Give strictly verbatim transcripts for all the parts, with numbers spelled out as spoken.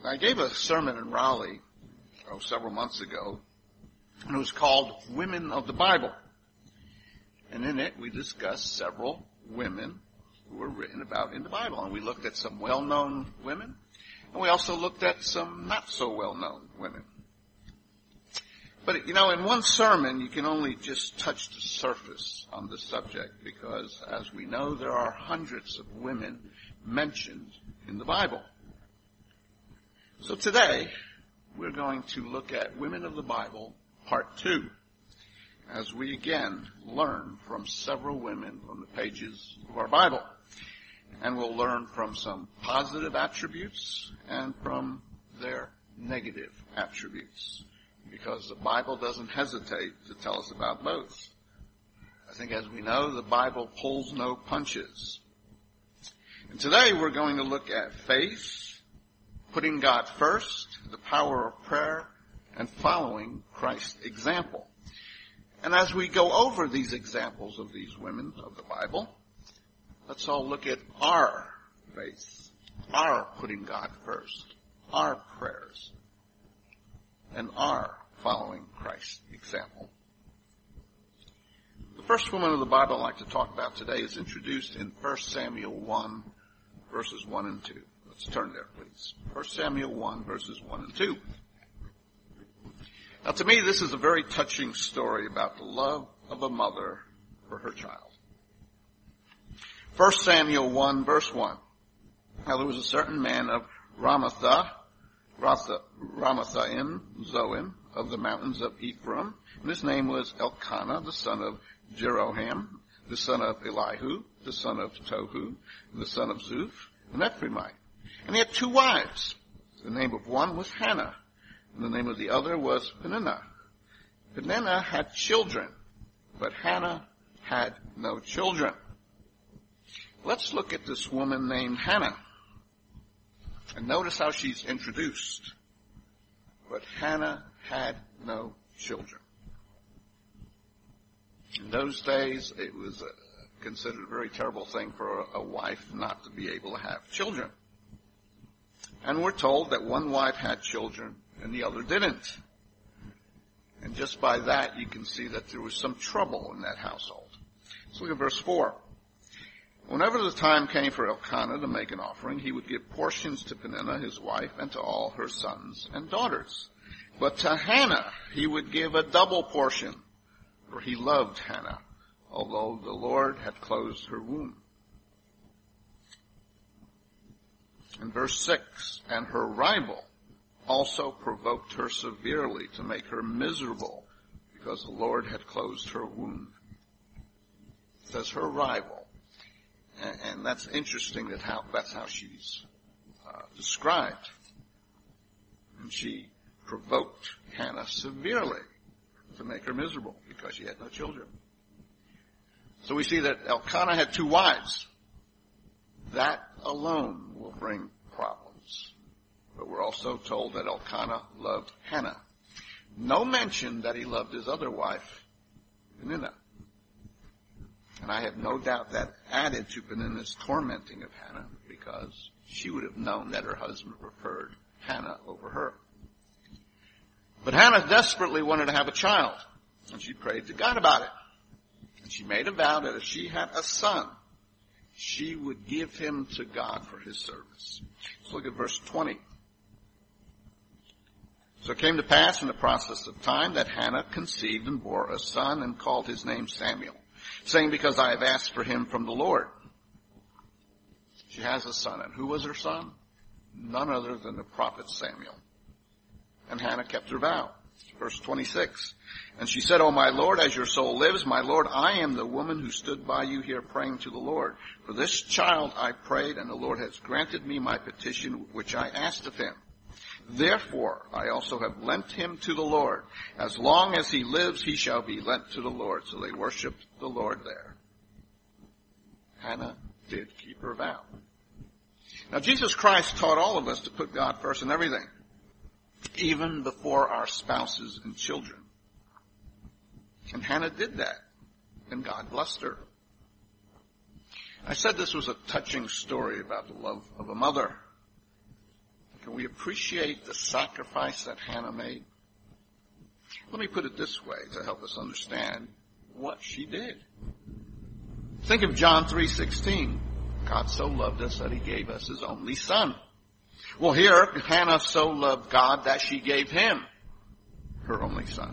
I gave a sermon in Raleigh oh, several months ago, and it was called Women of the Bible. And in it, we discussed several women who were written about in the Bible. And we looked at some well-known women, and we also looked at some not-so-well-known women. But, you know, in one sermon, you can only just touch the surface on the subject because, as we know, there are hundreds of women mentioned in the Bible. So today, we're going to look at Women of the Bible, Part two, as we again learn from several women from the pages of our Bible. And we'll learn from some positive attributes and from their negative attributes, because the Bible doesn't hesitate to tell us about both. I think, as we know, the Bible pulls no punches. And today we're going to look at faith, putting God first, the power of prayer, and following Christ's example. And as we go over these examples of these women of the Bible, let's all look at our faith, our putting God first, our prayers, and our following Christ's example. The first woman of the Bible I'd like to talk about today is introduced in First Samuel one, verses one and two. Let's turn there, please. First Samuel one, verses one and two. Now, to me, this is a very touching story about the love of a mother for her child. First Samuel one, verse one. Now, there was a certain man of Ramatha, Ramathaim, Zoim, of the mountains of Ephraim, and his name was Elkanah, the son of Jeroham, the son of Elihu, the son of Tohu, the son of Zuph, an Ephraimite. And he had two wives. The name of one was Hannah, and the name of the other was Peninnah. Peninnah had children, but Hannah had no children. Let's look at this woman named Hannah. And notice how she's introduced. But Hannah had no children. In those days, it was a, considered a very terrible thing for a, a wife not to be able to have children. And we're told that one wife had children and the other didn't. And just by that, you can see that there was some trouble in that household. Let's look at verse four. Whenever the time came for Elkanah to make an offering, he would give portions to Peninnah, his wife, and to all her sons and daughters. But to Hannah, he would give a double portion, for he loved Hannah, although the Lord had closed her womb. In verse six, and her rival also provoked her severely to make her miserable, because the Lord had closed her womb. It says her rival. And that's interesting that how, that's how she's uh, described. And she provoked Hannah severely to make her miserable because she had no children. So we see that Elkanah had two wives. That alone will bring problems. But we're also told that Elkanah loved Hannah. No mention that he loved his other wife, Peninnah. And I have no doubt that added to Peninnah's tormenting of Hannah, because she would have known that her husband preferred Hannah over her. But Hannah desperately wanted to have a child, and she prayed to God about it. And she made a vow that if she had a son, she would give him to God for his service. Let's look at verse twenty. So it came to pass in the process of time that Hannah conceived and bore a son and called his name Samuel, saying, because I have asked for him from the Lord. She has a son. And who was her son? None other than the prophet Samuel. And Hannah kept her vow. Verse twenty-six. And she said, O my Lord, as your soul lives, my Lord, I am the woman who stood by you here praying to the Lord. For this child I prayed, and the Lord has granted me my petition which I asked of him. Therefore, I also have lent him to the Lord. As long as he lives, he shall be lent to the Lord. So they worshiped the Lord there. Hannah did keep her vow. Now, Jesus Christ taught all of us to put God first in everything, even before our spouses and children. And Hannah did that, and God blessed her. I said this was a touching story about the love of a mother. Can we appreciate the sacrifice that Hannah made? Let me put it this way to help us understand what she did. Think of John three sixteen. God so loved us that he gave us his only son. Well, here, Hannah so loved God that she gave him her only son.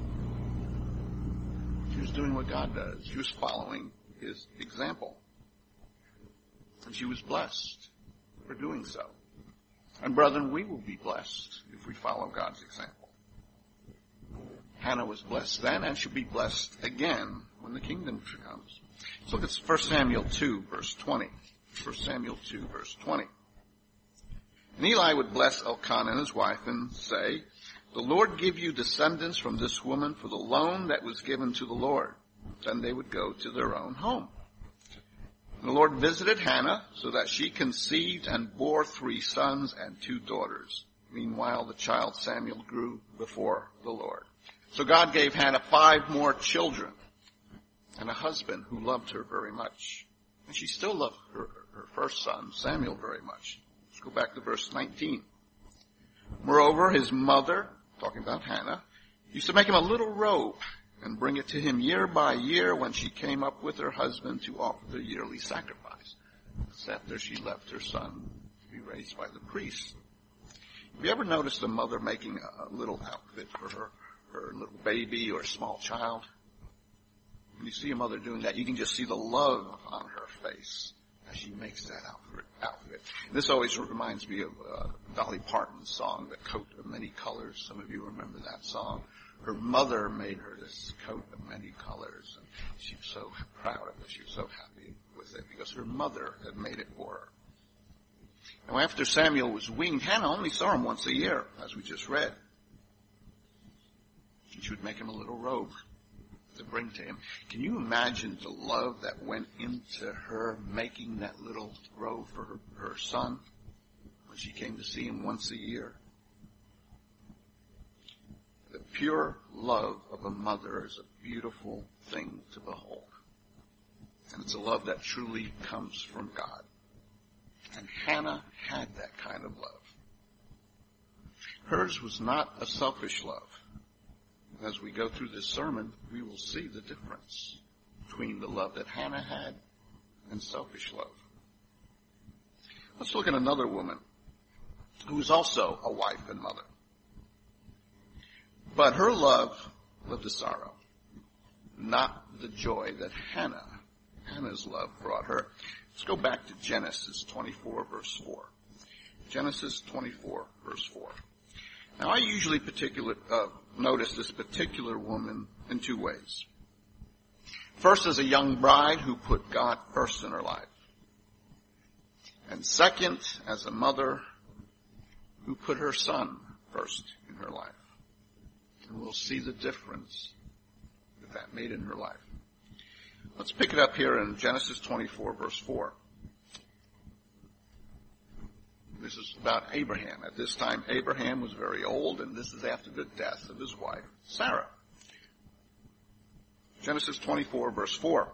She was doing what God does. She was following his example. And she was blessed for doing so. And brethren, we will be blessed if we follow God's example. Hannah was blessed then and she'll be blessed again when the kingdom comes. Let's look at First Samuel two, verse twenty. First Samuel two, verse twenty. And Eli would bless Elkanah and his wife and say, the Lord give you descendants from this woman for the loan that was given to the Lord. Then they would go to their own home. And the Lord visited Hannah so that she conceived and bore three sons and two daughters. Meanwhile, the child Samuel grew before the Lord. So God gave Hannah five more children and a husband who loved her very much. And she still loved her, her first son, Samuel, very much. Let's go back to verse nineteen. Moreover, his mother, talking about Hannah, used to make him a little robe and bring it to him year by year when she came up with her husband to offer the yearly sacrifice. That's after she left her son to be raised by the priest. Have you ever noticed a mother making a little outfit for her, her little baby or small child? When you see a mother doing that, you can just see the love on her face as she makes that outfit. outfit. This always reminds me of uh, Dolly Parton's song, The Coat of Many Colors. Some of you remember that song. Her mother made her this coat of many colors, and she was so proud of it. She was so happy with it because her mother had made it for her. Now, after Samuel was weaned, Hannah only saw him once a year, as we just read. She would make him a little robe to bring to him. Can you imagine the love that went into her making that little robe for her, her son when she came to see him once a year? The pure love of a mother is a beautiful thing to behold. And it's a love that truly comes from God. And Hannah had that kind of love. Hers was not a selfish love. As we go through this sermon, we will see the difference between the love that Hannah had and selfish love. Let's look at another woman who was also a wife and mother. But her love lived a sorrow, not the joy that Hannah, Hannah's love brought her. Let's go back to Genesis twenty-four, verse four. Genesis twenty-four, verse four. Now, I usually particular, uh, notice this particular woman in two ways. First, as a young bride who put God first in her life. And second, as a mother who put her son first in her life. And we'll see the difference that that made in her life. Let's pick it up here in Genesis twenty-four, verse four. This is about Abraham. At this time, Abraham was very old, and this is after the death of his wife, Sarah. Genesis twenty-four, verse four.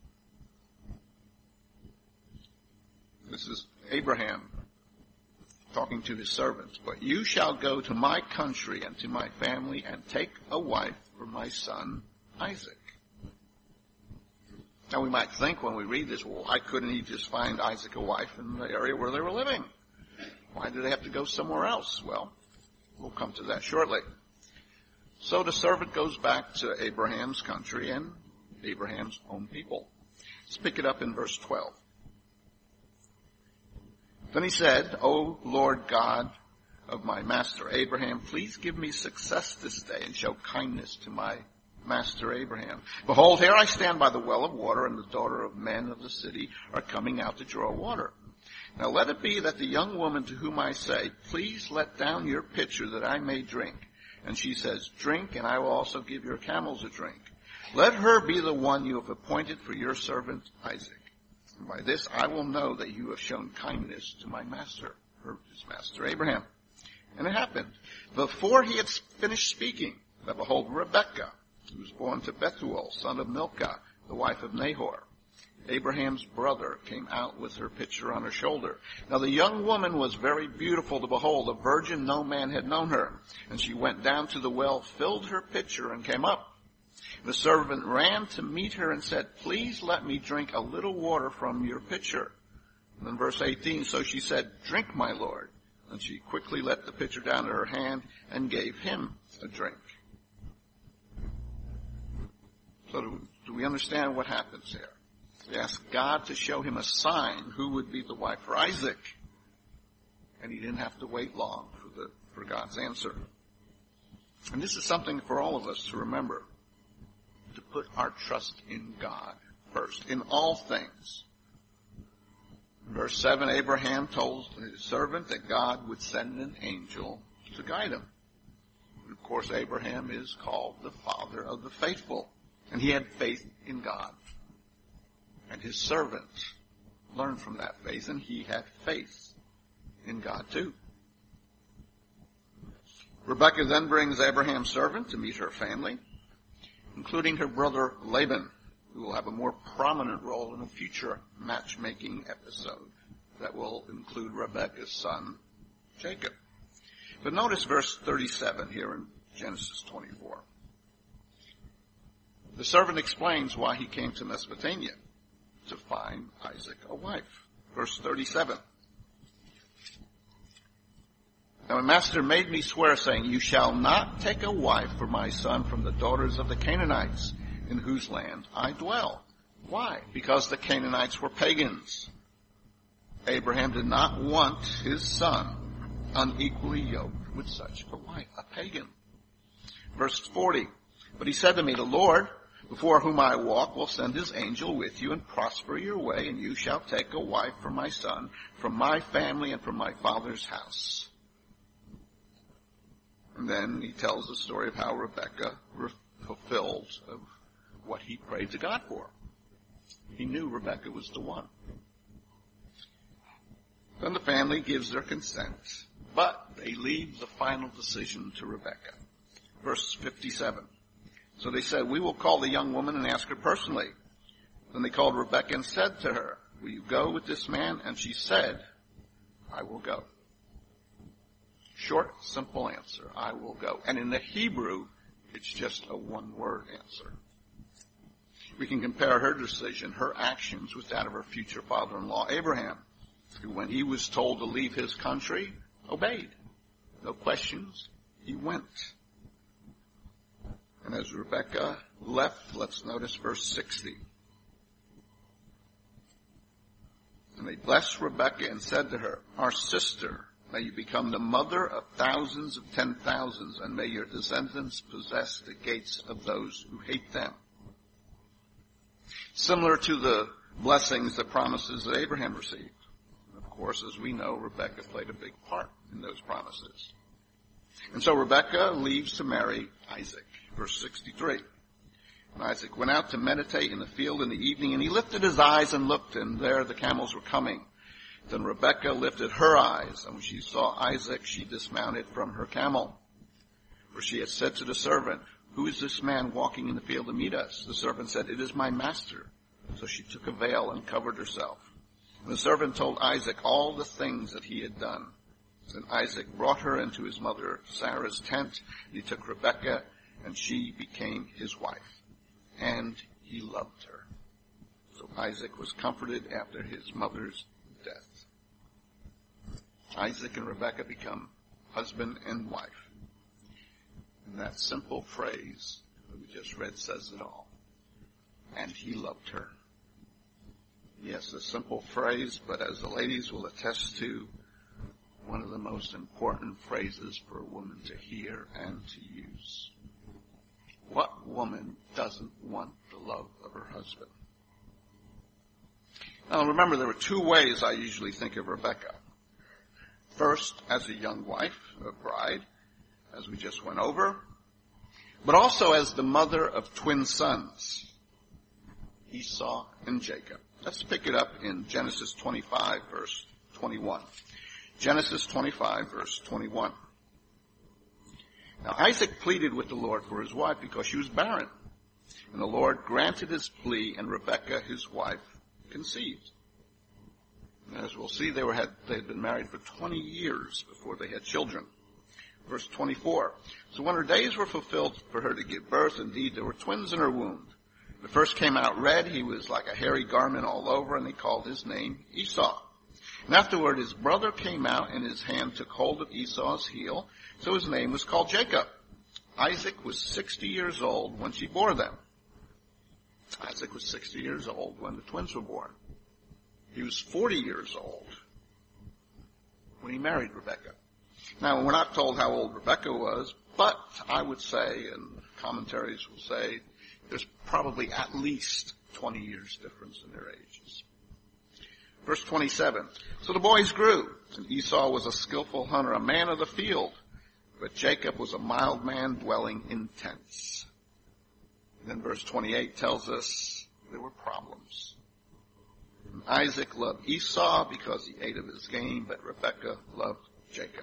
This is Abraham talking to his servants. But you shall go to my country and to my family and take a wife for my son Isaac. Now, we might think when we read this, well, why couldn't he just find Isaac a wife in the area where they were living? Why did they have to go somewhere else? Well, we'll come to that shortly. So the servant goes back to Abraham's country and Abraham's own people. Let's pick it up in verse twelve. Then he said, O Lord God of my master Abraham, please give me success this day and show kindness to my master Abraham. Behold, here I stand by the well of water, and the daughter of men of the city are coming out to draw water. Now let it be that the young woman to whom I say, please let down your pitcher that I may drink. And she says, drink, and I will also give your camels a drink. Let her be the one you have appointed for your servant Isaac. And by this I will know that you have shown kindness to my master, or his master Abraham. And it happened, before he had finished speaking, that behold, Rebekah, who was born to Bethuel, son of Milcah, the wife of Nahor, Abraham's brother, came out with her pitcher on her shoulder. Now the young woman was very beautiful to behold, a virgin, no man had known her. And she went down to the well, filled her pitcher, and came up. The servant ran to meet her and said, "Please let me drink a little water from your pitcher." And then verse eighteen, so she said, "Drink, my lord." And she quickly let the pitcher down to her hand and gave him a drink. So do, do we understand what happens here? He asked God to show him a sign who would be the wife for Isaac. And he didn't have to wait long for the for God's answer. And this is something for all of us to remember. To put our trust in God first, in all things. Verse seven, Abraham told his servant that God would send an angel to guide him. And of course, Abraham is called the father of the faithful. And he had faith in God. And his servant learned from that faith, and he had faith in God too. Rebekah then brings Abraham's servant to meet her family, including her brother Laban, who will have a more prominent role in a future matchmaking episode that will include Rebekah's son, Jacob. But notice verse thirty-seven here in Genesis twenty-four. The servant explains why he came to Mesopotamia, to find Isaac a wife. Verse thirty-seven. Now my master made me swear, saying, "You shall not take a wife for my son from the daughters of the Canaanites, in whose land I dwell." Why? Because the Canaanites were pagans. Abraham did not want his son unequally yoked with such a wife, a pagan. Verse forty. But he said to me, "The Lord, before whom I walk, will send his angel with you and prosper your way, and you shall take a wife for my son, from my family and from my father's house." And then he tells the story of how Rebekah fulfilled of what he prayed to God for. He knew Rebekah was the one. Then the family gives their consent, but they leave the final decision to Rebekah. Verse fifty-seven. So they said, "We will call the young woman and ask her personally." Then they called Rebekah and said to her, "Will you go with this man?" And she said, "I will go." Short, simple answer, "I will go." And in the Hebrew, it's just a one-word answer. We can compare her decision, her actions, with that of her future father-in-law, Abraham, who, when he was told to leave his country, obeyed. No questions, he went. And as Rebekah left, let's notice verse sixty. And they blessed Rebekah and said to her, "Our sister, may you become the mother of thousands of ten thousands, and may your descendants possess the gates of those who hate them." Similar to the blessings, the promises that Abraham received. Of course, as we know, Rebekah played a big part in those promises. And so Rebekah leaves to marry Isaac. Verse sixty-three. And Isaac went out to meditate in the field in the evening, and he lifted his eyes and looked, and there the camels were coming. Then Rebekah lifted her eyes, and when she saw Isaac, she dismounted from her camel. For she had said to the servant, "Who is this man walking in the field to meet us?" The servant said, "It is my master." So she took a veil and covered herself. And the servant told Isaac all the things that he had done. Then Isaac brought her into his mother Sarah's tent, and he took Rebekah, and she became his wife. And he loved her. So Isaac was comforted after his mother's death. Isaac and Rebekah become husband and wife. And that simple phrase that we just read says it all. And he loved her. Yes, a simple phrase, but as the ladies will attest to, one of the most important phrases for a woman to hear and to use. What woman doesn't want the love of her husband? Now remember, there were two ways I usually think of Rebekah. First, as a young wife, a bride, as we just went over, but also as the mother of twin sons, Esau and Jacob. Let's pick it up in Genesis twenty-five, verse twenty-one. Genesis twenty-five, verse twenty-one. Now Isaac pleaded with the Lord for his wife because she was barren. And the Lord granted his plea, and Rebekah, his wife, conceived. As we'll see, they were had they had been married for twenty years before they had children. Verse twenty-four. So when her days were fulfilled for her to give birth, indeed there were twins in her womb. The first came out red, he was like a hairy garment all over, and they called his name Esau. And afterward his brother came out, and his hand took hold of Esau's heel, so his name was called Jacob. Isaac was sixty years old when she bore them. Isaac was sixty years old when the twins were born. He was forty years old when he married Rebekah. Now, we're not told how old Rebekah was, but I would say, and commentaries will say, there's probably at least twenty years difference in their ages. Verse twenty-seven. So the boys grew, and Esau was a skillful hunter, a man of the field, but Jacob was a mild man dwelling in tents. And then verse twenty-eight tells us there were problems. And Isaac loved Esau because he ate of his game, but Rebekah loved Jacob.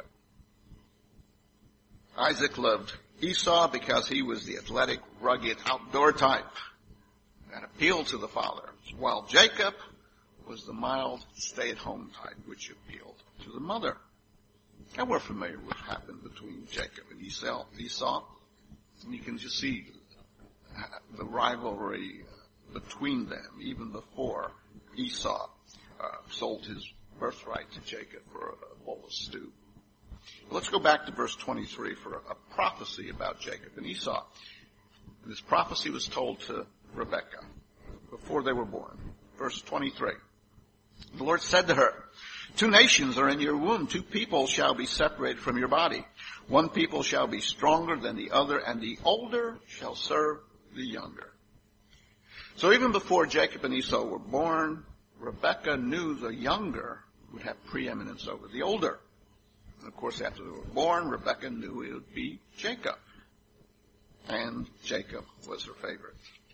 Isaac loved Esau because he was the athletic, rugged, outdoor type that appealed to the father, while Jacob was the mild, stay-at-home type, which appealed to the mother. And we're familiar with what happened between Jacob and Esau. Esau, and you can just see the rivalry between them, even before Esau uh, sold his birthright to Jacob for a bowl of stew. Let's go back to verse twenty-three for a, a prophecy about Jacob and Esau. And this prophecy was told to Rebekah before they were born. Verse twenty-three. The Lord said to her, two nations are in your womb, two people shall be separated from your body. One people shall be stronger than the other, and the older shall serve the younger. So even before Jacob and Esau were born, Rebekah knew the younger would have preeminence over the older. And of course, after they were born, Rebekah knew it would be Jacob. And Jacob was her favorite.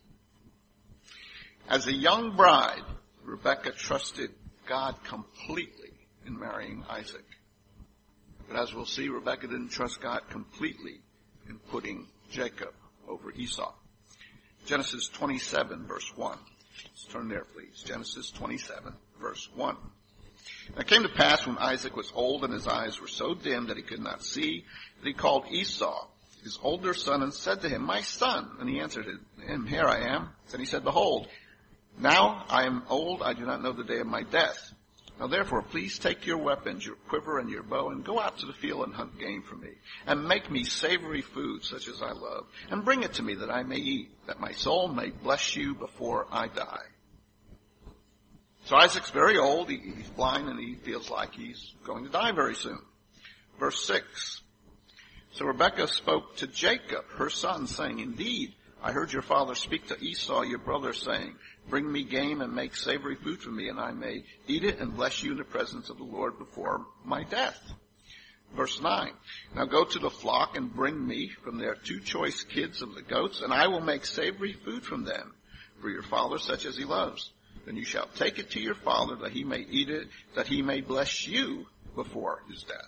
As a young bride, Rebekah trusted God completely in marrying Isaac. But as we'll see, Rebekah didn't trust God completely in putting Jacob over Esau. Genesis twenty-seven, verse one. Let's turn there, please. Genesis twenty-seven, verse one. And it came to pass when Isaac was old and his eyes were so dim that he could not see, that he called Esau, his older son, and said to him, my son. And he answered him, here I am. Then he said, behold, now I am old, I do not know the day of my death. Now therefore, please take your weapons, your quiver and your bow, and go out to the field and hunt game for me, and make me savory food such as I love, and bring it to me that I may eat, that my soul may bless you before I die. So Isaac's very old, he, he's blind, and he feels like he's going to die very soon. Verse six. So Rebekah spoke to Jacob, her son, saying, indeed, I heard your father speak to Esau, your brother, saying, bring me game and make savory food for me, and I may eat it and bless you in the presence of the Lord before my death. Verse nine. Now go to the flock and bring me from there two choice kids of the goats, and I will make savory food from them for your father such as he loves. Then you shall take it to your father that he may eat it, that he may bless you before his death.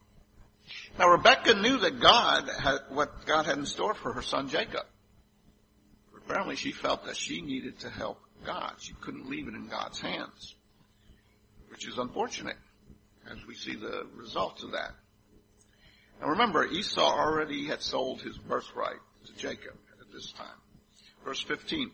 Now Rebekah knew that God had, what God had in store for her son Jacob. Apparently she felt that she needed to help God. She couldn't leave it in God's hands, which is unfortunate as we see the results of that. Now remember, Esau already had sold his birthright to Jacob at this time. Verse fifteen.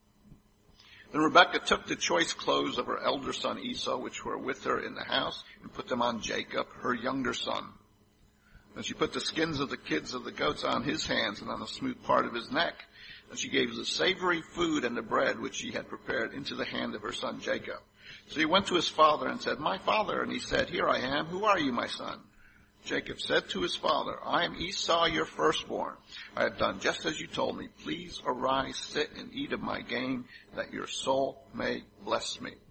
Then Rebekah took the choice clothes of her elder son Esau, which were with her in the house, and put them on Jacob, her younger son. Then she put the skins of the kids of the goats on his hands and on the smooth part of his neck. And she gave the savory food and the bread which she had prepared into the hand of her son Jacob. So he went to his father and said, my father. And he said, here I am. Who are you, my son? Jacob said to his father, I am Esau, your firstborn. I have done just as you told me. Please arise, sit, and eat of my game, that your soul may bless me.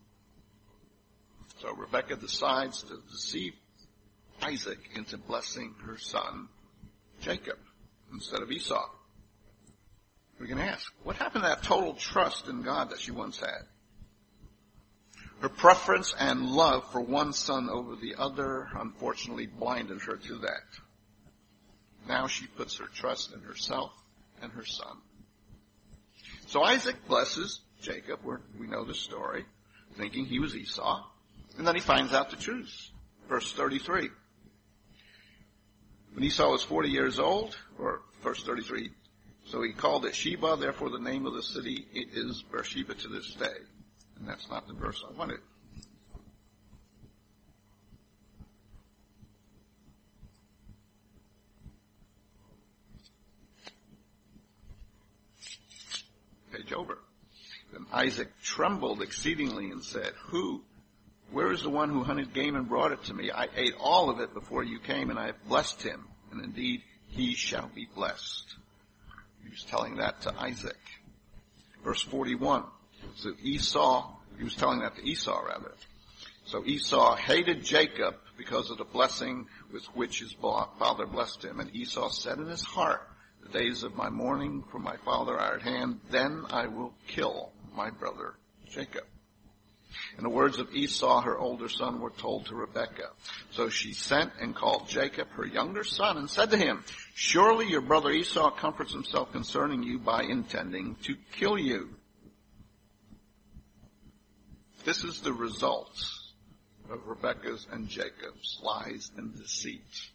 So Rebekah decides to deceive Isaac into blessing her son Jacob instead of Esau. We can ask, what happened to that total trust in God that she once had? Her preference and love for one son over the other unfortunately blinded her to that. Now she puts her trust in herself and her son. So Isaac blesses Jacob, where we know the story, thinking he was Esau. And then he finds out the truth. Verse thirty-three. When Esau was forty years old, or verse thirty-three, so he called it Sheba, therefore the name of the city is Beersheba to this day. And that's not the verse I wanted. Page over. Then Isaac trembled exceedingly and said, Who? Where is the one who hunted game and brought it to me? I ate all of it before you came, and I have blessed him, and indeed he shall be blessed. He was telling that to Isaac. Verse forty-one. So Esau, he was telling that to Esau rather. So Esau hated Jacob because of the blessing with which his father blessed him. And Esau said in his heart, The days of my mourning for my father are at hand, then I will kill my brother Jacob. And the words of Esau, her older son, were told to Rebekah. So she sent and called Jacob, her younger son, and said to him, Surely your brother Esau comforts himself concerning you by intending to kill you. This is the result of Rebekah's and Jacob's lies and deceit.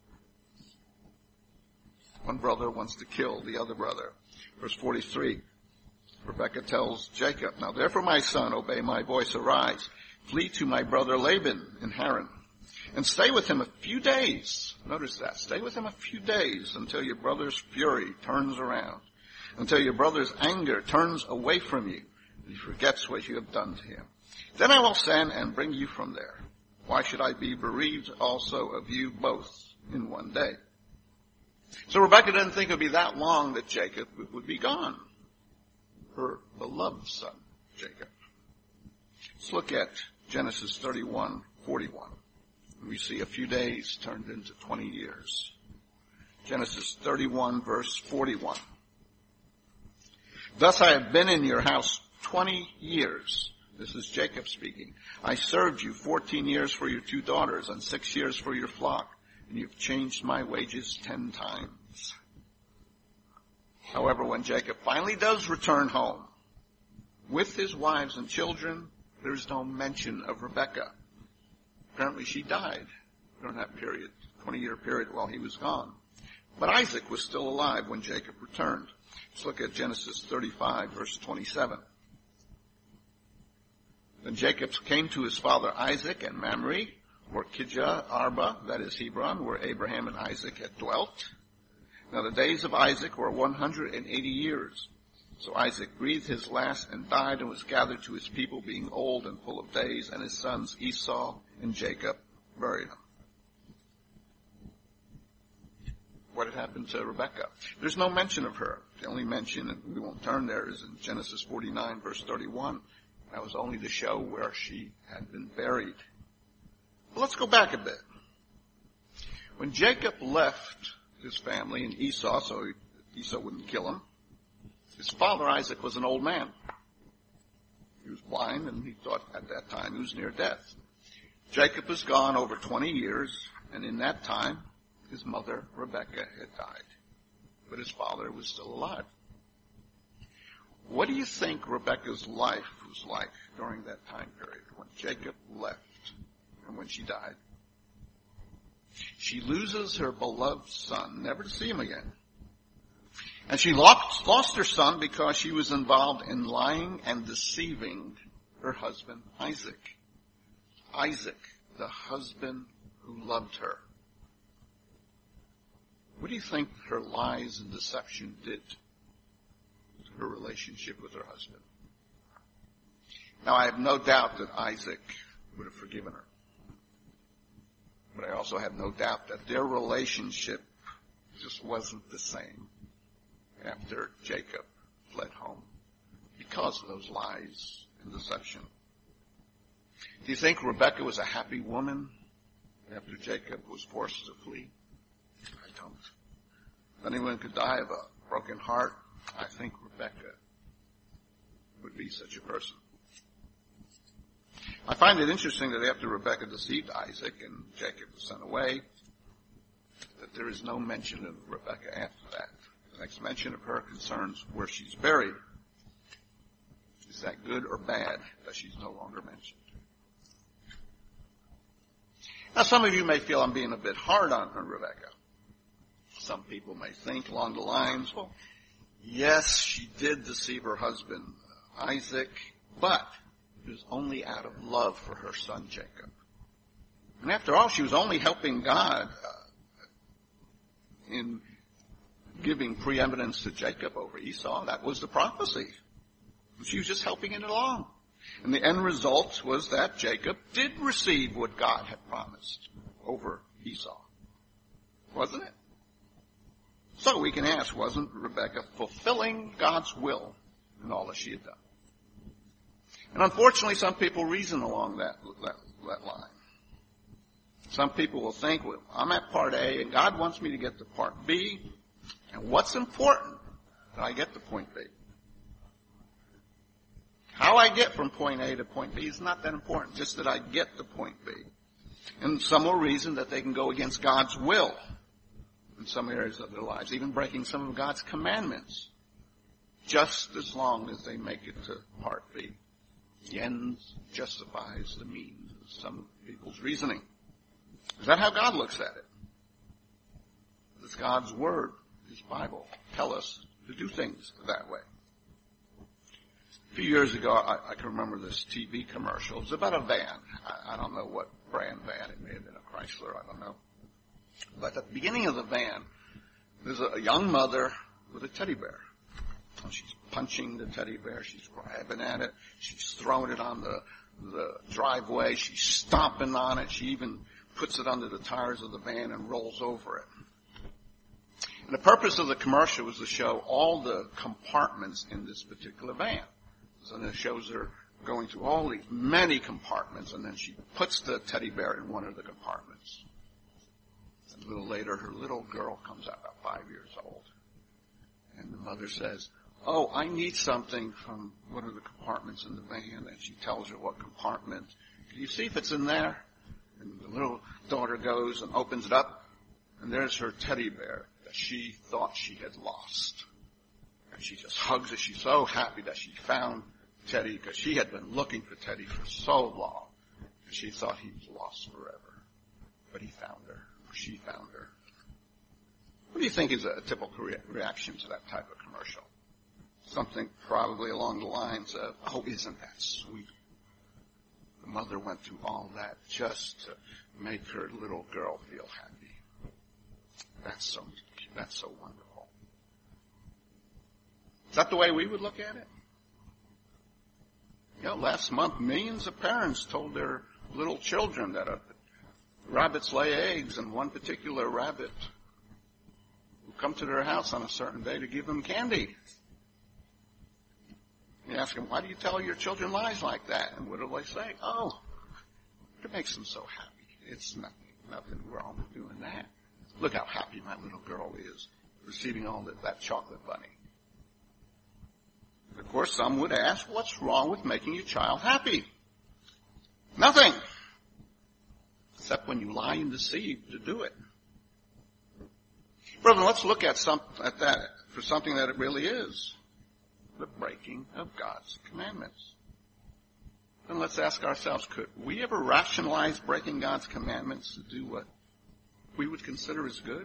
One brother wants to kill the other brother. Verse forty-three. Rebekah tells Jacob, Now therefore, my son, obey my voice, arise, flee to my brother Laban in Haran, and stay with him a few days. Notice that. Stay with him a few days until your brother's fury turns around, until your brother's anger turns away from you, and he forgets what you have done to him. Then I will send and bring you from there. Why should I be bereaved also of you both in one day? So Rebekah didn't think it would be that long that Jacob would be gone. Her beloved son, Jacob. Let's look at Genesis thirty-one forty-one. We see a few days turned into twenty years. Genesis thirty-one verse forty-one. Thus I have been in your house twenty years. This is Jacob speaking. I served you fourteen years for your two daughters and six years for your flock, and you've changed my wages ten times. However, when Jacob finally does return home with his wives and children, there's no mention of Rebekah. Apparently she died during that period, twenty-year period while he was gone. But Isaac was still alive when Jacob returned. Let's look at Genesis thirty-five, verse twenty-seven. Then Jacob came to his father Isaac and Mamre, or Kijah Arba, that is Hebron, where Abraham and Isaac had dwelt. Now the days of Isaac were one hundred eighty years. So Isaac breathed his last and died and was gathered to his people, being old and full of days, and his sons Esau and Jacob buried him. What had happened to Rebekah? There's no mention of her. The only mention, and we won't turn there, is in Genesis forty-nine, verse thirty-one. That was only to show where she had been buried. But let's go back a bit. When Jacob left his family and Esau, so Esau wouldn't kill him, his father Isaac was an old man. He was blind, and he thought at that time he was near death. Jacob was gone over twenty years, and in that time, his mother Rebekah had died. But his father was still alive. What do you think Rebekah's life was like during that time period when Jacob left and when she died? She loses her beloved son, never to see him again. And she lost, lost her son because she was involved in lying and deceiving her husband, Isaac. Isaac, the husband who loved her. What do you think her lies and deception did to her relationship with her husband? Now, I have no doubt that Isaac would have forgiven her. But I also have no doubt that their relationship just wasn't the same after Jacob fled home because of those lies and deception. Do you think Rebekah was a happy woman after Jacob was forced to flee? I don't. If anyone could die of a broken heart, I think Rebekah would be such a person. I find it interesting that after Rebekah deceived Isaac and Jacob was sent away, that there is no mention of Rebekah after that. The next mention of her concerns where she's buried. Is Is that good or bad that she's no longer mentioned? Now, some of you may feel I'm being a bit hard on her, Rebekah. Some people may think along the lines, well, yes, she did deceive her husband, Isaac, but it was only out of love for her son, Jacob. And after all, she was only helping God uh, in giving preeminence to Jacob over Esau. That was the prophecy. She was just helping it along. And the end result was that Jacob did receive what God had promised over Esau. Wasn't it? So we can ask, wasn't Rebekah fulfilling God's will in all that she had done? And unfortunately, some people reason along that, that, that line. Some people will think, well, I'm at part A, and God wants me to get to part B, and what's important that I get to point B? How I get from point A to point B is not that important, just that I get to point B. And some will reason that they can go against God's will in some areas of their lives, even breaking some of God's commandments, just as long as they make it to part B. The end justifies the means, is some people's reasoning. Is that how God looks at it? Does God's Word, His Bible, tell us to do things that way? A few years ago, I, I can remember this T V commercial. It was about a van. I, I don't know what brand van. It may have been a Chrysler. I don't know. But at the beginning of the van, there's a, a young mother with a teddy bear. And she's punching the teddy bear. She's grabbing at it. She's throwing it on the, the driveway. She's stomping on it. She even puts it under the tires of the van and rolls over it. And the purpose of the commercial was to show all the compartments in this particular van. So then it shows her going through all these many compartments, and then she puts the teddy bear in one of the compartments. And a little later, her little girl comes out, about five years old. And the mother says, oh, I need something from one of the compartments in the van. And she tells her what compartment. Can you see if it's in there? And the little daughter goes and opens it up, and there's her teddy bear that she thought she had lost. And she just hugs it. She's so happy that she found Teddy, because she had been looking for Teddy for so long. And she thought he was lost forever. But he found her, or she found her. What do you think is a typical re- reaction to that type of commercial? Something probably along the lines of, oh, isn't that sweet? The mother went through all that just to make her little girl feel happy. That's so, that's so wonderful. Is that the way we would look at it? You know, last month, millions of parents told their little children that uh, rabbits lay eggs, and one particular rabbit will come to their house on a certain day to give them candy. You ask them, why do you tell your children lies like that? And what do they say? Oh, it makes them so happy. It's nothing, nothing wrong with doing that. Look how happy my little girl is receiving all that, that chocolate bunny. Of course, some would ask, what's wrong with making your child happy? Nothing. Except when you lie and deceive to do it. Brethren, let's look at, some, at that for something that it really is. The breaking of God's commandments. Then let's ask ourselves, could we ever rationalize breaking God's commandments to do what we would consider as good?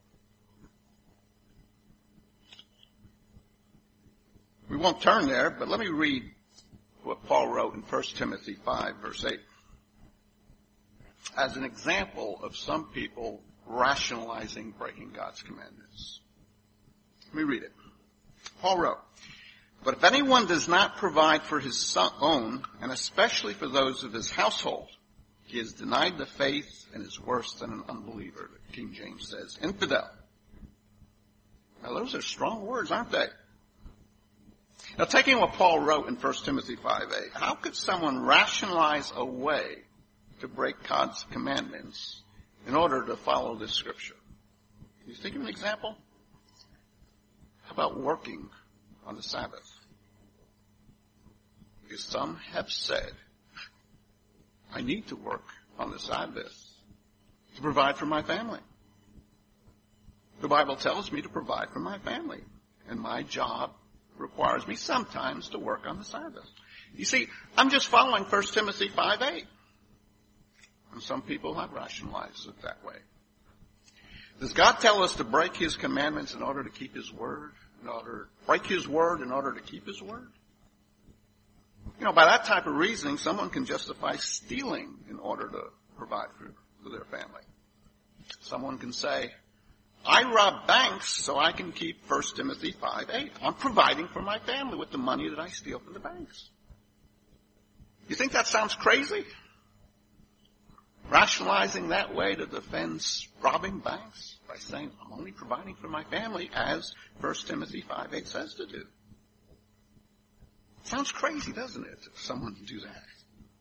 We won't turn there, but let me read what Paul wrote in First Timothy five, verse eight. As an example of some people rationalizing breaking God's commandments. Let me read it. Paul wrote, but if anyone does not provide for his own, and especially for those of his household, he has denied the faith and is worse than an unbeliever. King James says, infidel. Now those are strong words, aren't they? Now taking what Paul wrote in First Timothy five eight, how could someone rationalize a way to break God's commandments in order to follow this scripture? Can you think of an example? How about working on the Sabbath? Because some have said, I need to work on the Sabbath to provide for my family. The Bible tells me to provide for my family. And my job, requires me sometimes to work on the Sabbath. You see, I'm just following First Timothy five eight. And some people have rationalized it that way. Does God tell us to break his commandments in order to keep his word? In order break his word in order to keep his word? You know, by that type of reasoning, someone can justify stealing in order to provide for, for their family. Someone can say, I rob banks so I can keep First Timothy five eight. I'm providing for my family with the money that I steal from the banks. You think that sounds crazy? Rationalizing that way to defend robbing banks by saying, I'm only providing for my family as First Timothy five eight says to do. Sounds crazy, doesn't it, if someone can do that?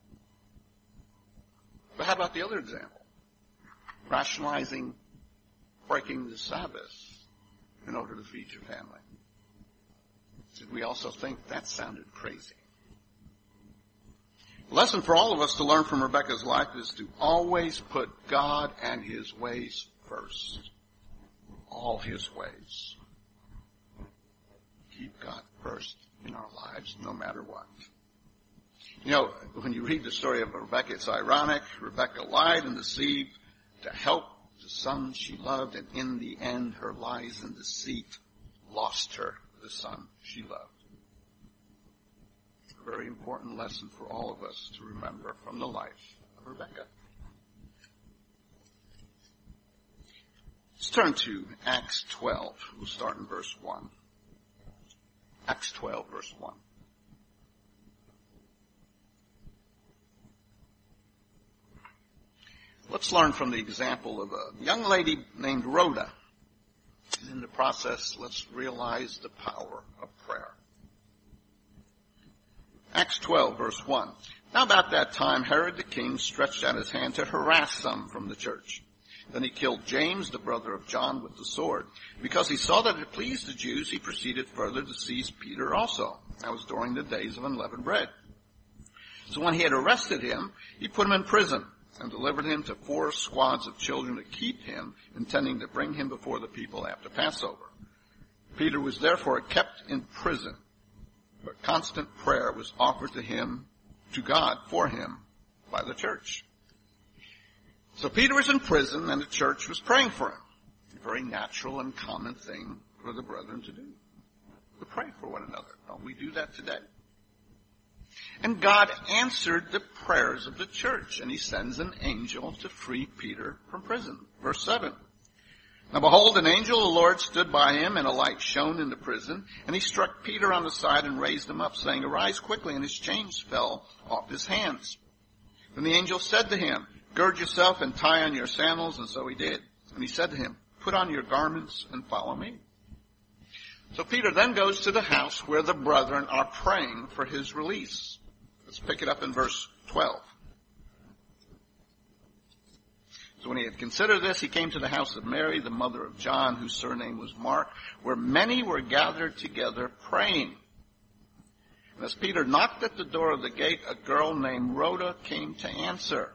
But how about the other example? Rationalizing breaking the Sabbath in order to feed your family. Did we also think that sounded crazy? The lesson for all of us to learn from Rebekah's life is to always put God and his ways first. All his ways. Keep God first in our lives no matter what. You know, when you read the story of Rebekah, it's ironic. Rebekah lied and deceived to help the son she loved, and in the end, her lies and deceit lost her the son she loved. A very important lesson for all of us to remember from the life of Rebekah. Let's turn to Acts twelve. We'll start in verse one. Acts twelve, verse one. Let's learn from the example of a young lady named Rhoda. And in the process, let's realize the power of prayer. Acts twelve, verse one. Now about that time, Herod the king stretched out his hand to harass some from the church. Then he killed James, the brother of John, with the sword. Because he saw that it pleased the Jews, he proceeded further to seize Peter also. That was during the days of unleavened bread. So when he had arrested him, he put him in prison and delivered him to four squads of children to keep him, intending to bring him before the people after Passover. Peter was therefore kept in prison, but constant prayer was offered to him, to God, for him, by the church. So Peter was in prison, and the church was praying for him. A very natural and common thing for the brethren to do. To pray for one another. Don't we do that today? And God answered the prayers of the church, and he sends an angel to free Peter from prison. Verse seven. Now behold, an angel of the Lord stood by him, and a light shone in the prison, and he struck Peter on the side and raised him up, saying, Arise quickly, and his chains fell off his hands. Then the angel said to him, Gird yourself and tie on your sandals, and so he did. And he said to him, Put on your garments and follow me. So Peter then goes to the house where the brethren are praying for his release. Let's pick it up in verse twelve. So when he had considered this, he came to the house of Mary, the mother of John, whose surname was Mark, where many were gathered together praying. And as Peter knocked at the door of the gate, a girl named Rhoda came to answer.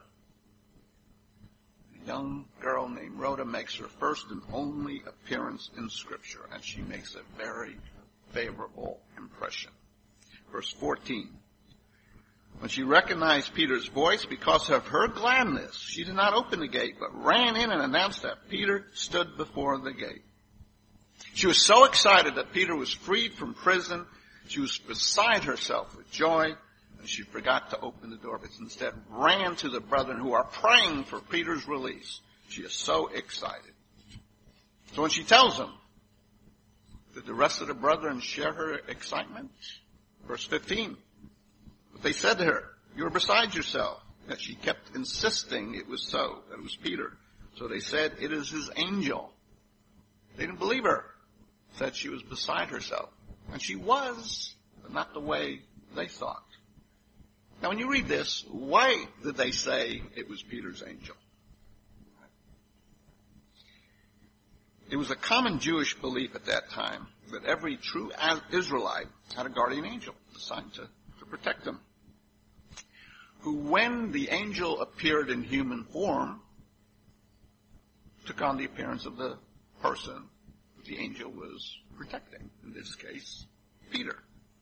A young girl named Rhoda makes her first and only appearance in Scripture, and she makes a very favorable impression. Verse fourteen. When she recognized Peter's voice, because of her gladness, she did not open the gate, but ran in and announced that Peter stood before the gate. She was so excited that Peter was freed from prison, she was beside herself with joy, and she forgot to open the door, but instead ran to the brethren who are praying for Peter's release. She is so excited. So when she tells them, did the rest of the brethren share her excitement? Verse fifteen. But they said to her, You are beside yourself. Yet she kept insisting it was so, that it was Peter. So they said, It is his angel. They didn't believe her. Said she was beside herself. And she was, but not the way they thought. Now when you read this, why did they say it was Peter's angel? It was a common Jewish belief at that time that every true Israelite had a guardian angel assigned to protect them, who when the angel appeared in human form, took on the appearance of the person the angel was protecting, in this case, Peter.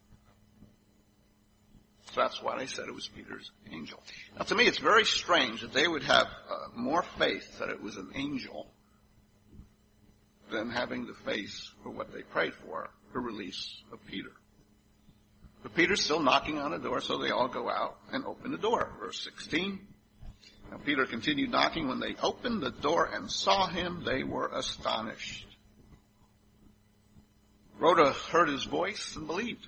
So that's why they said it was Peter's angel. Now, to me, it's very strange that they would have uh, more faith that it was an angel than having the faith for what they prayed for, the release of Peter. But Peter's still knocking on the door, so they all go out and open the door. Verse sixteen. Now Peter continued knocking. When they opened the door and saw him, they were astonished. Rhoda heard his voice and believed.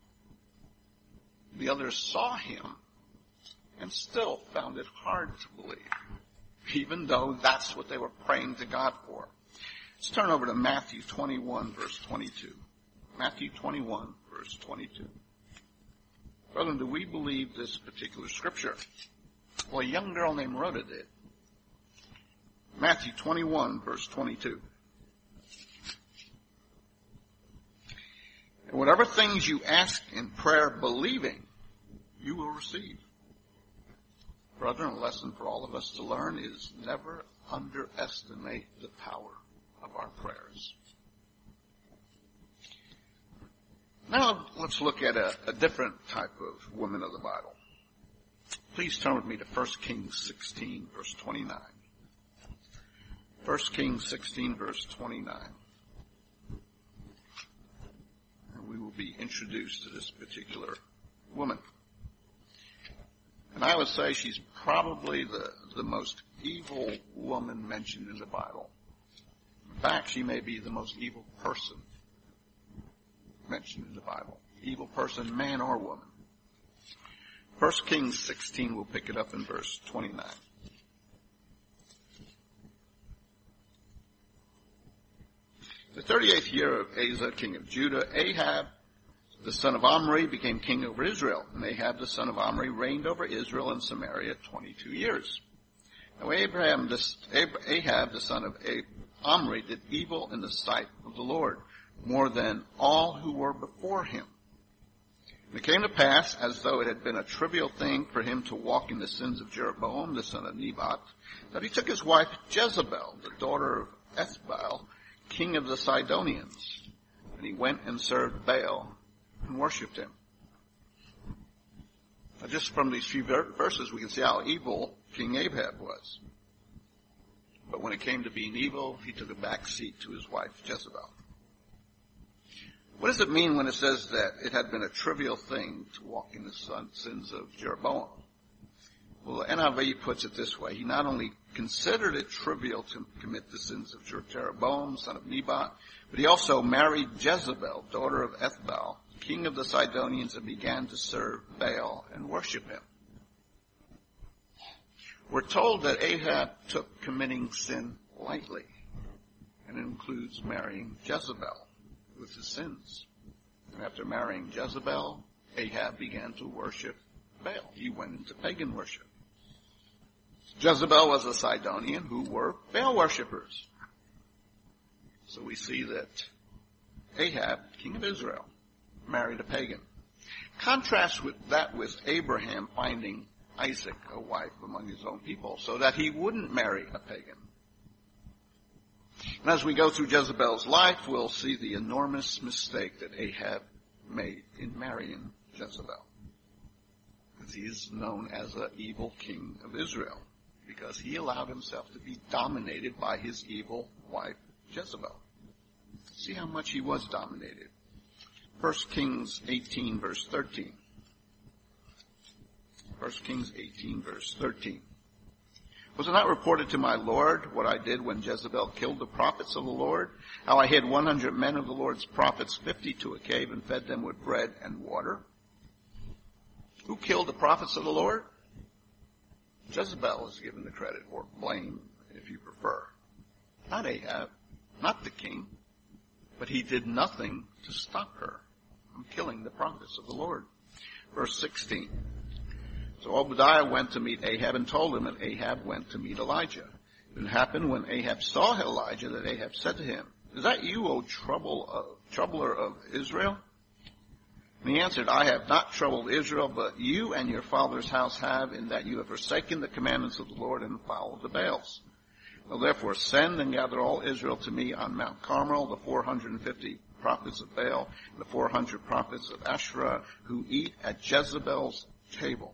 The others saw him and still found it hard to believe, even though that's what they were praying to God for. Let's turn over to Matthew twenty-one, verse twenty-two. Matthew twenty-one, verse twenty-two. Brethren, do we believe this particular scripture? Well, a young girl named Rhoda did. Matthew twenty-one, verse twenty-two. And whatever things you ask in prayer believing, you will receive. Brethren, a lesson for all of us to learn is never underestimate the power of our prayers. Now let's look at a, a different type of woman of the Bible. Please turn with me to First Kings sixteen, verse twenty-nine. First Kings sixteen, verse twenty-nine. And we will be introduced to this particular woman. And I would say she's probably the, the most evil woman mentioned in the Bible. In fact, she may be the most evil person mentioned in the Bible. Evil person, man or woman. First Kings sixteen, we'll pick it up in verse twenty-nine. The thirty-eighth year of Asa, king of Judah, Ahab, the son of Omri, became king over Israel. And Ahab, the son of Omri, reigned over Israel and Samaria twenty-two years. Now Abraham, Ahab, the son of Omri, did evil in the sight of the Lord, more than all who were before him. And it came to pass, as though it had been a trivial thing for him to walk in the sins of Jeroboam, the son of Nebat, that he took his wife Jezebel, the daughter of Ethbaal, king of the Sidonians, and he went and served Baal and worshipped him. Now, just from these few verses, we can see how evil King Ahab was. But when it came to being evil, he took a back seat to his wife Jezebel. What does it mean when it says that it had been a trivial thing to walk in the sins of Jeroboam? Well, the N I V puts it this way. He not only considered it trivial to commit the sins of Jeroboam, son of Nebat, but he also married Jezebel, daughter of Ethbaal, king of the Sidonians, and began to serve Baal and worship him. We're told that Ahab took committing sin lightly, and it includes marrying Jezebel with his sins. And after marrying Jezebel, Ahab began to worship Baal. He went into pagan worship. Jezebel was a Sidonian who were Baal worshippers. So we see that Ahab, king of Israel, married a pagan. Contrast with that with Abraham finding Isaac a wife among his own people so that he wouldn't marry a pagan. And as we go through Jezebel's life, we'll see the enormous mistake that Ahab made in marrying Jezebel. Because he is known as an evil king of Israel, because he allowed himself to be dominated by his evil wife Jezebel. See how much he was dominated. First Kings eighteen, verse thirteen. First Kings eighteen, verse thirteen. Was it not reported to my Lord what I did when Jezebel killed the prophets of the Lord? How I hid one hundred men of the Lord's prophets, fifty to a cave, and fed them with bread and water? Who killed the prophets of the Lord? Jezebel is given the credit, or blame, if you prefer. Not Ahab, not the king, but he did nothing to stop her from killing the prophets of the Lord. Verse sixteen. So Obadiah went to meet Ahab and told him, and Ahab went to meet Elijah. It happened when Ahab saw Elijah that Ahab said to him, "Is that you, O trouble, uh, troubler of Israel?" And he answered, "I have not troubled Israel, but you and your father's house have, in that you have forsaken the commandments of the Lord and followed the Baals. Now therefore send and gather all Israel to me on Mount Carmel, the four hundred fifty prophets of Baal, and the four hundred prophets of Asherah who eat at Jezebel's table.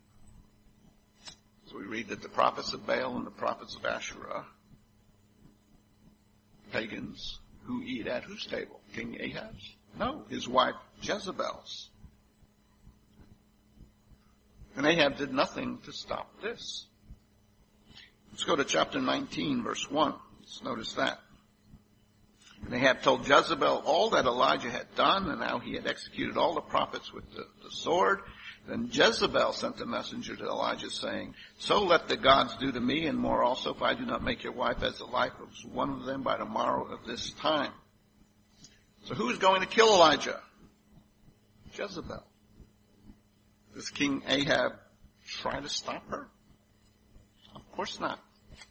So we read that the prophets of Baal and the prophets of Asherah, pagans, who eat at whose table? King Ahab's? No, his wife Jezebel's. And Ahab did nothing to stop this. Let's go to chapter nineteen, verse one. Let's notice that. And Ahab told Jezebel all that Elijah had done, and how he had executed all the prophets with the, the sword. Then Jezebel sent a messenger to Elijah, saying, so let the gods do to me, and more also, if I do not make your wife as the life of one of them by tomorrow of this time. So who is going to kill Elijah? Jezebel. Does King Ahab try to stop her? Of course not.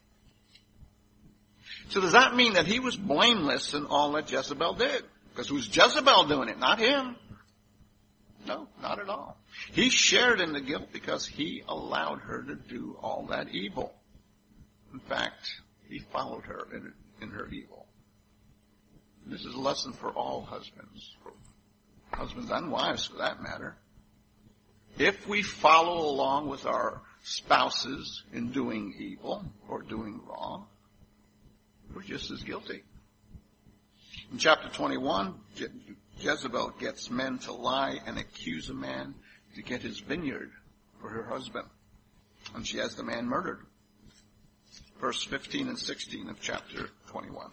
So does that mean that he was blameless in all that Jezebel did? Because it was Jezebel doing it, not him. No, not at all. He shared in the guilt because he allowed her to do all that evil. In fact, he followed her in, in her evil. And this is a lesson for all husbands, for husbands and wives for that matter. If we follow along with our spouses in doing evil or doing wrong, we're just as guilty. In chapter twenty-one, Je- Jezebel gets men to lie and accuse a man to get his vineyard for her husband. And she has the man murdered. Verse fifteen and sixteen of chapter twenty-one.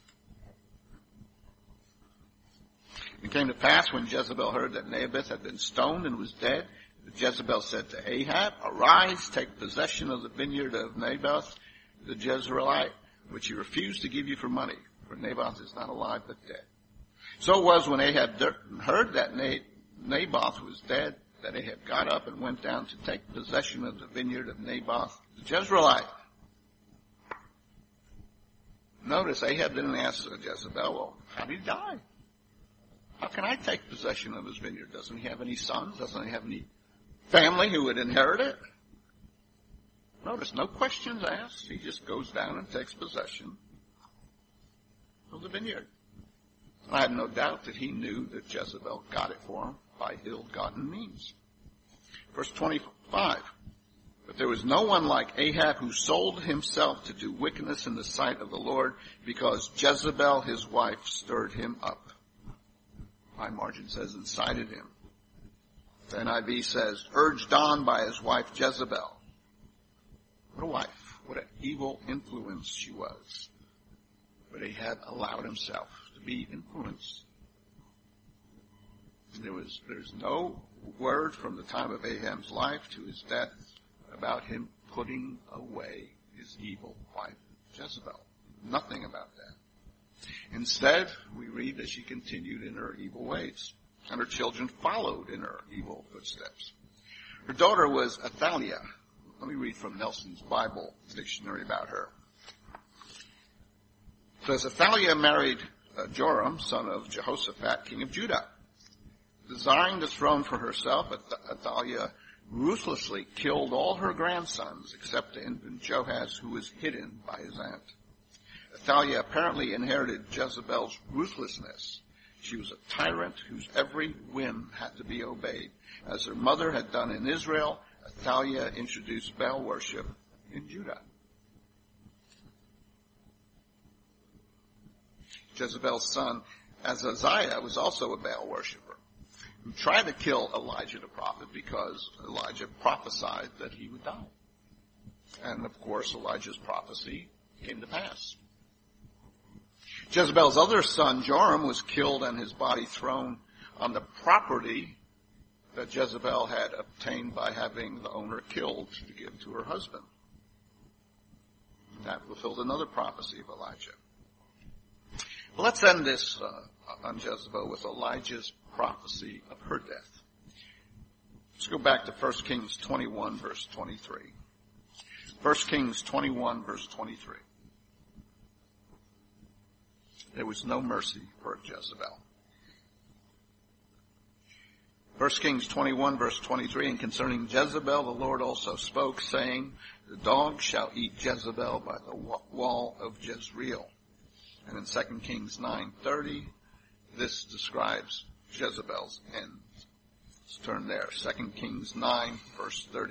It came to pass when Jezebel heard that Naboth had been stoned and was dead, that Jezebel said to Ahab, arise, take possession of the vineyard of Naboth the Jezreelite, which he refused to give you for money, for Naboth is not alive but dead. So it was when Ahab heard that Naboth was dead, that Ahab got up and went down to take possession of the vineyard of Naboth the Jezreelite. Notice Ahab didn't ask Jezebel, well, how did he die? How can I take possession of his vineyard? Doesn't he have any sons? Doesn't he have any family who would inherit it? Notice, no questions asked. He just goes down and takes possession of the vineyard. I have no doubt that he knew that Jezebel got it for him by ill-gotten means. Verse twenty-five. But there was no one like Ahab who sold himself to do wickedness in the sight of the Lord, because Jezebel his wife stirred him up. My margin says incited him. The N I V says urged on by his wife Jezebel. What a wife. What an evil influence she was. But Ahab allowed himself to be influenced. There was, there's no word from the time of Ahab's life to his death about him putting away his evil wife, Jezebel. Nothing about that. Instead, we read that she continued in her evil ways, and her children followed in her evil footsteps. Her daughter was Athaliah. Let me read from Nelson's Bible dictionary about her. It says, Athaliah married uh, Joram, son of Jehoshaphat, king of Judah. Desiring the throne for herself, Athaliah ruthlessly killed all her grandsons except the infant Joahaz, who was hidden by his aunt. Athaliah apparently inherited Jezebel's ruthlessness. She was a tyrant whose every whim had to be obeyed. As her mother had done in Israel, Athaliah introduced Baal worship in Judah. Jezebel's son, Ahaziah, was also a Baal worshiper, who tried to kill Elijah the prophet because Elijah prophesied that he would die. And of course, Elijah's prophecy came to pass. Jezebel's other son, Joram, was killed and his body thrown on the property that Jezebel had obtained by having the owner killed to give to her husband. That fulfilled another prophecy of Elijah. Well, let's end this uh, on Jezebel with Elijah's prophecy of her death. Let's go back to First Kings twenty-one, verse twenty-three. First Kings twenty-one, verse twenty-three. There was no mercy for Jezebel. First Kings twenty-one, verse twenty-three, and concerning Jezebel, the Lord also spoke, saying, the dog shall eat Jezebel by the wall of Jezreel. And in Second Kings nine thirty, this describes Jezebel's end. Let's turn there. Second Kings nine, verse thirty.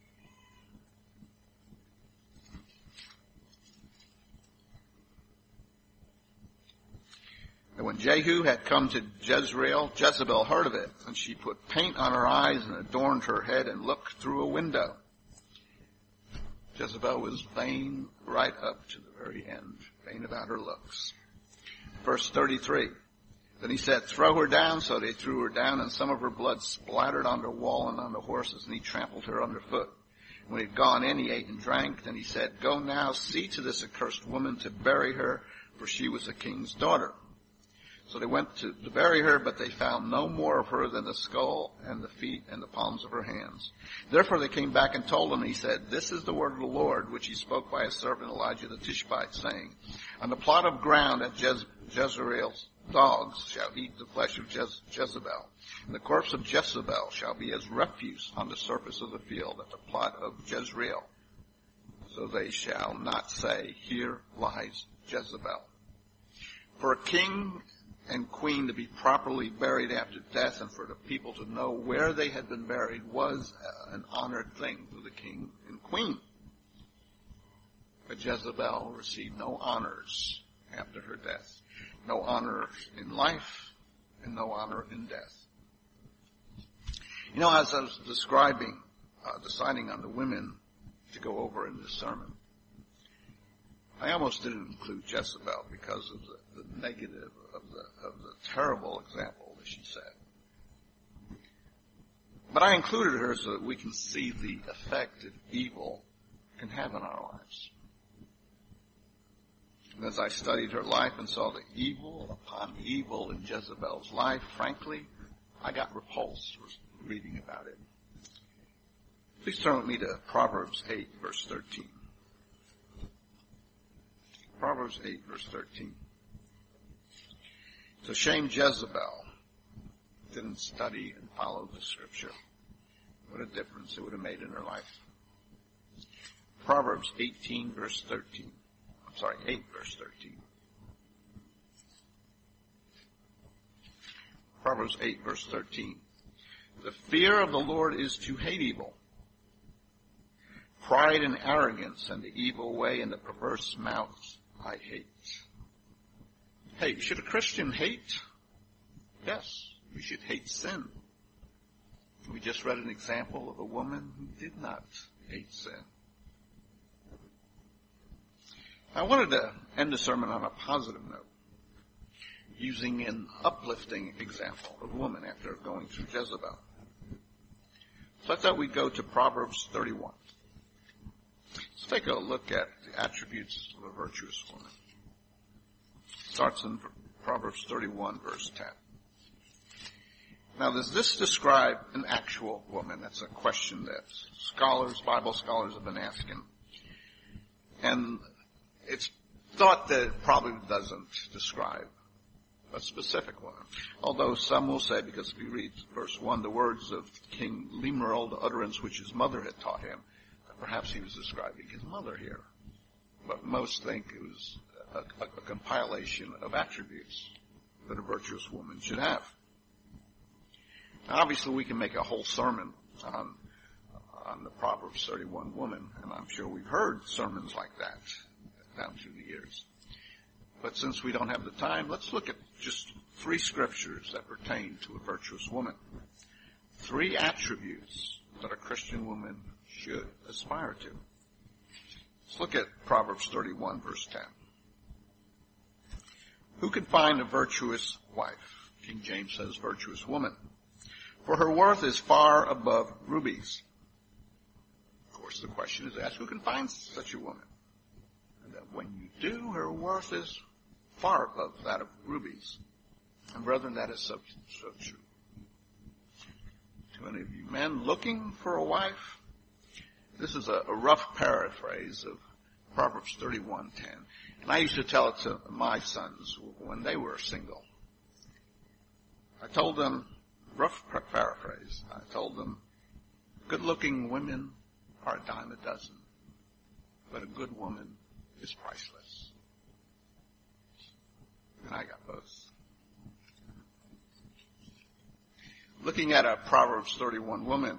And when Jehu had come to Jezreel, Jezebel heard of it, and she put paint on her eyes and adorned her head and looked through a window. Jezebel was vain right up to the very end, vain about her looks. Verse thirty-three. Then he said, throw her down. So they threw her down, and some of her blood splattered on the wall and on the horses, and he trampled her underfoot. When he had gone in, he ate and drank. Then he said, go now, see to this accursed woman to bury her, for she was a king's daughter. So they went to, to bury her, but they found no more of her than the skull and the feet and the palms of her hands. Therefore they came back and told him, and he said, this is the word of the Lord, which he spoke by his servant Elijah the Tishbite, saying, on the plot of ground at Jez- Jezreel's dogs shall eat the flesh of Jez- Jezebel, and the corpse of Jezebel shall be as refuse on the surface of the field at the plot of Jezreel. So they shall not say, here lies Jezebel. For a king and queen to be properly buried after death, and for the people to know where they had been buried, was an honored thing for the king and queen. But Jezebel received no honors after her death. No honor in life and no honor in death. You know, as I was describing, uh, deciding on the women to go over in this sermon, I almost didn't include Jezebel because of the, the negative of the, of the terrible example that she said. But I included her so that we can see the effect that evil can have in our lives. And as I studied her life and saw the evil upon evil in Jezebel's life, frankly, I got repulsed reading about it. Please turn with me to Proverbs eight, verse thirteen. Proverbs eight, verse thirteen. It's a shame Jezebel didn't study and follow the scripture. What a difference it would have made in her life. Proverbs eighteen, verse thirteen. I'm sorry, eight, verse thirteen. Proverbs eight, verse thirteen. The fear of the Lord is to hate evil. Pride and arrogance and the evil way and the perverse mouth I hate. Hey, should a Christian hate? Yes, we should hate sin. We just read an example of a woman who did not hate sin. I wanted to end the sermon on a positive note, using an uplifting example of a woman after going through Jezebel. So I thought we'd go to Proverbs thirty-one. Let's take a look at the attributes of a virtuous woman. It starts in Proverbs thirty-one, verse ten. Now, does this describe an actual woman? That's a question that scholars, Bible scholars have been asking. And it's thought that it probably doesn't describe a specific woman. Although some will say, because if you read verse one, the words of King Lemuel, the utterance which his mother had taught him, perhaps he was describing his mother here. But most think it was a, a, a compilation of attributes that a virtuous woman should have. Now, obviously, we can make a whole sermon on, on the Proverbs thirty-one woman, and I'm sure we've heard sermons like that down through the years. But since we don't have the time, let's look at just three scriptures that pertain to a virtuous woman. Three attributes that a Christian woman should aspire to. Let's look at Proverbs thirty-one, verse ten. Who can find a virtuous wife? King James says virtuous woman. For her worth is far above rubies. Of course, the question is asked, who can find such a woman? And that when you do, her worth is far above that of rubies. And brethren, that is so, so true. To any of you men looking for a wife, this is a, a rough paraphrase of Proverbs thirty-one ten. And I used to tell it to my sons when they were single. I told them, rough paraphrase, I told them, good-looking women are a dime a dozen, but a good woman is priceless. And I got both. Looking at a Proverbs thirty-one woman.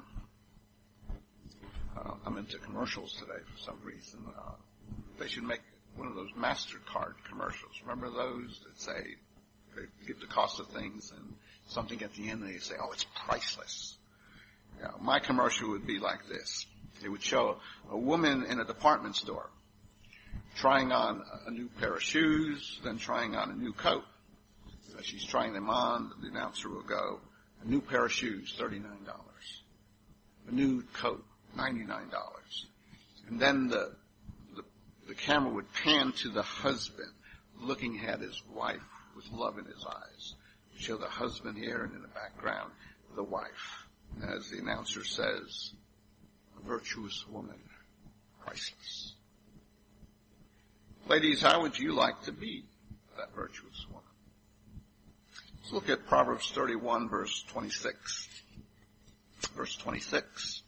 Uh, I'm into commercials today for some reason. Uh, they should make one of those MasterCard commercials. Remember those that say, they give the cost of things and something at the end and they say, oh, it's priceless. You know, my commercial would be like this. It would show a woman in a department store trying on a new pair of shoes, then trying on a new coat. As she's trying them on, the announcer will go, a new pair of shoes, thirty-nine dollars. A new coat, ninety-nine dollars. And then the, the, the camera would pan to the husband looking at his wife with love in his eyes. Show the husband here and in the background, the wife. As the announcer says, a virtuous woman, priceless. Ladies, how would you like to be that virtuous woman? Let's look at Proverbs thirty-one, verse twenty-six. Verse twenty-six.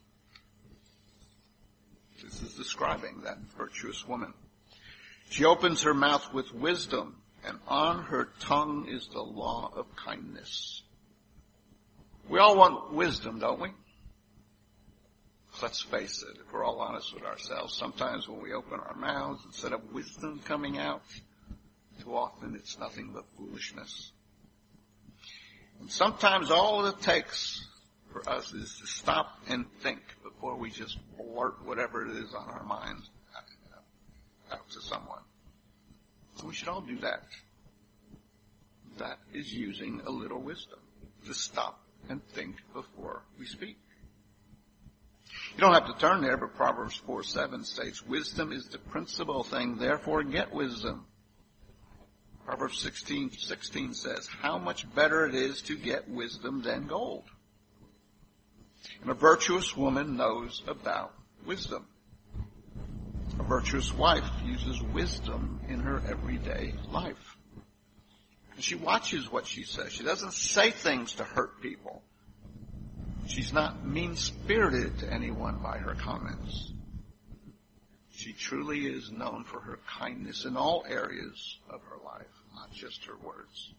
This is describing that virtuous woman. She opens her mouth with wisdom, and on her tongue is the law of kindness. We all want wisdom, don't we? Let's face it, if we're all honest with ourselves, sometimes when we open our mouths, instead of wisdom coming out, too often it's nothing but foolishness. And sometimes all it takes for us is to stop and think before we just blurt whatever it is on our minds out to someone. We should all do that. That is using a little wisdom, to stop and think before we speak. You don't have to turn there, but Proverbs four seven states, wisdom is the principal thing, therefore get wisdom. Proverbs sixteen sixteen says, how much better it is to get wisdom than gold. And a virtuous woman knows about wisdom. A virtuous wife uses wisdom in her everyday life. And she watches what she says. She doesn't say things to hurt people. She's not mean-spirited to anyone by her comments. She truly is known for her kindness in all areas of her life, not just her words.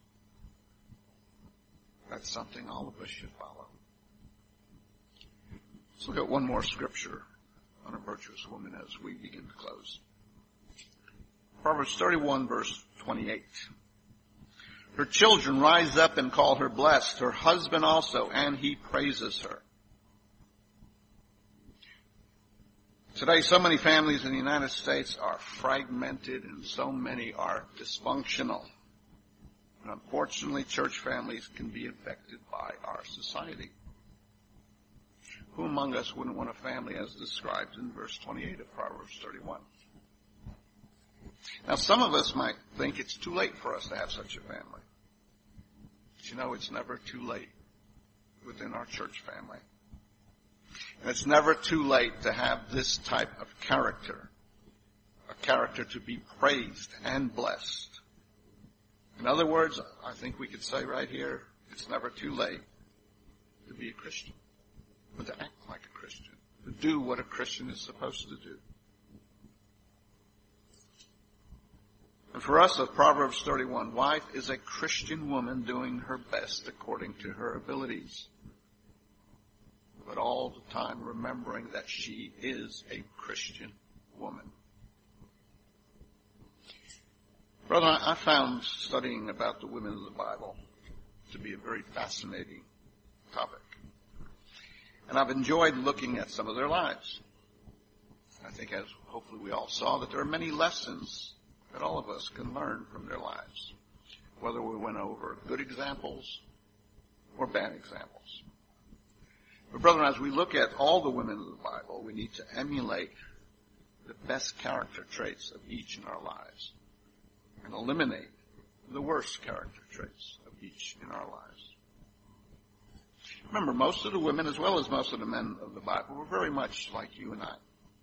That's something all of us should follow. Let's look at one more scripture on a virtuous woman as we begin to close. Proverbs thirty-one, verse twenty-eight. Her children rise up and call her blessed, her husband also, and he praises her. Today, so many families in the United States are fragmented and so many are dysfunctional. And unfortunately, church families can be affected by our society. Who among us wouldn't want a family as described in verse twenty-eight of Proverbs thirty-one? Now, some of us might think it's too late for us to have such a family. But you know, it's never too late within our church family. And it's never too late to have this type of character, a character to be praised and blessed. In other words, I think we could say right here, it's never too late to be a Christian, but to act like a Christian, to do what a Christian is supposed to do. And for us, a Proverbs thirty-one wife is a Christian woman doing her best according to her abilities, but all the time remembering that she is a Christian woman. Brother, I found studying about the women of the Bible to be a very fascinating topic. And I've enjoyed looking at some of their lives. I think, as hopefully we all saw, that there are many lessons that all of us can learn from their lives, whether we went over good examples or bad examples. But brethren, as we look at all the women of the Bible, we need to emulate the best character traits of each in our lives and eliminate the worst character traits of each in our lives. Remember, most of the women, as well as most of the men of the Bible, were very much like you and I.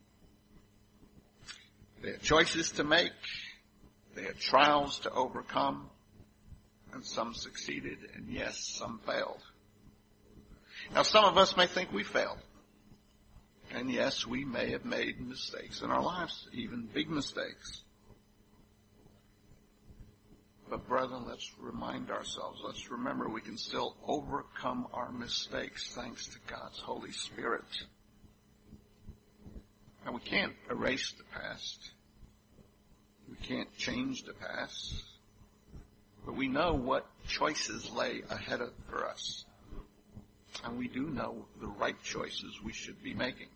They had choices to make. They had trials to overcome. And some succeeded, and yes, some failed. Now, some of us may think we failed. And yes, we may have made mistakes in our lives, even big mistakes. But brethren, let's remind ourselves, let's remember we can still overcome our mistakes thanks to God's Holy Spirit. And we can't erase the past. We can't change the past. But we know what choices lay ahead of for us. And we do know the right choices we should be making.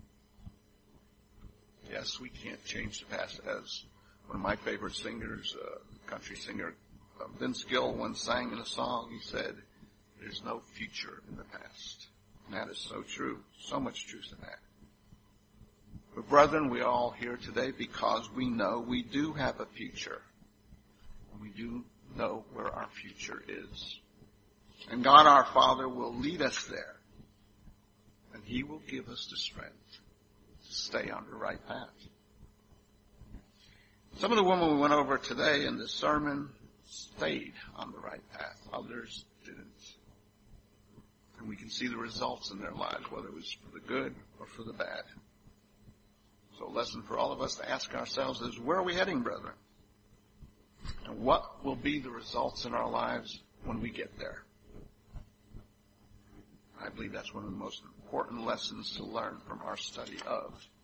Yes, we can't change the past. As one of my favorite singers, uh, country singer uh, Vince Gill once sang in a song, he said, "There's no future in the past." And that is so true. So much truth in that. But brethren, we are all here today because we know we do have a future. We do know where our future is. And God our Father will lead us there. And He will give us the strength to stay on the right path. Some of the women we went over today in this sermon stayed on the right path. Others didn't. And we can see the results in their lives, whether it was for the good or for the bad. So a lesson for all of us to ask ourselves is, where are we heading, brethren? And what will be the results in our lives when we get there? I believe that's one of the most important lessons to learn from our study of